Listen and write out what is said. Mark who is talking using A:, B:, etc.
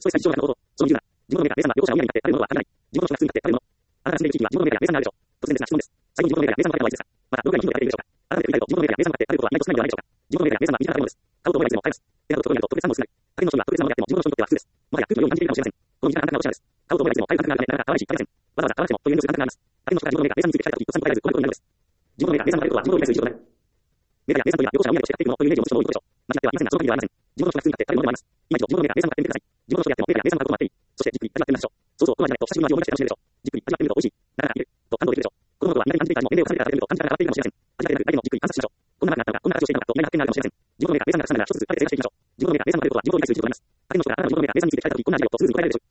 A: ストレスが日常の中のこと、その理由なら、自分のメーカー、生産が両者の親になってあるものはあらない。自分の人が普通になってあるもの。あなたが死んでいる地域には自分のメーカー、生産があるでしょう。突然ですが質問です。最後に自分のメーカー、生産があるのはいつですか？また、どれくらいの頻度でやっているでしょうか？改めて繰り返すと、自分のメーカー、生産があってあることは意外と少ないのではないでしょうか。自分のメーカー、生産が身近なものです。買うと思えばいつでも買えます。であるところになると特別なものをするなり。他人の人が特別なものであっても自分の人にとっては普通です。もはや空気のように感じているかもしれません。この身近な感覚がおしゃれです。買うと思えばいつでも買える感覚があるため、なかなか買わないし、買えません。わざわざ買わなくてもという遠慮する感覚があります。他人の人が自分のメーカー、生産について聞かれたとき、とっさに答えず、こんなことになるのです。自分のメーカー、生産があることは自分の理解する以上となる。メーカーや生産というのは両者の親として買っていくものというイメージを持つ人も多いことでしょう。間違ってはいませんが、その限りではありません。自分の人が普通に買ってあるものでもあります。今一度自分のメーカー、生産が買ってみてください。自分の人であってもメーカーや生産が買うこともあっていい。そしてじっくり味わってみましょう。そうそう、この味じゃないと久しぶりの味を思い出して楽しめるでしょう。じっくり味わってみると美味しい。なかなかいる。と感動できるでしょう。このことはみんなに感じていた味も年齢を重ねてから食べてみると感じ方が変わっているかもしれません。味が出るだけでもじっくり観察しましょう。こんなマークがあったのか、こんな味をしているのかと意外な発見があるかもしれません。自分のメーカー、生産が重ねながら一つずつ食べて正解していきましょう。自分のメーカー、生産が出ることは自分の理解する以上となります。他人の人があなたの自分のメーカー、生産について聞かれたとき、こんな味をとスムーズに答えられるでしょう。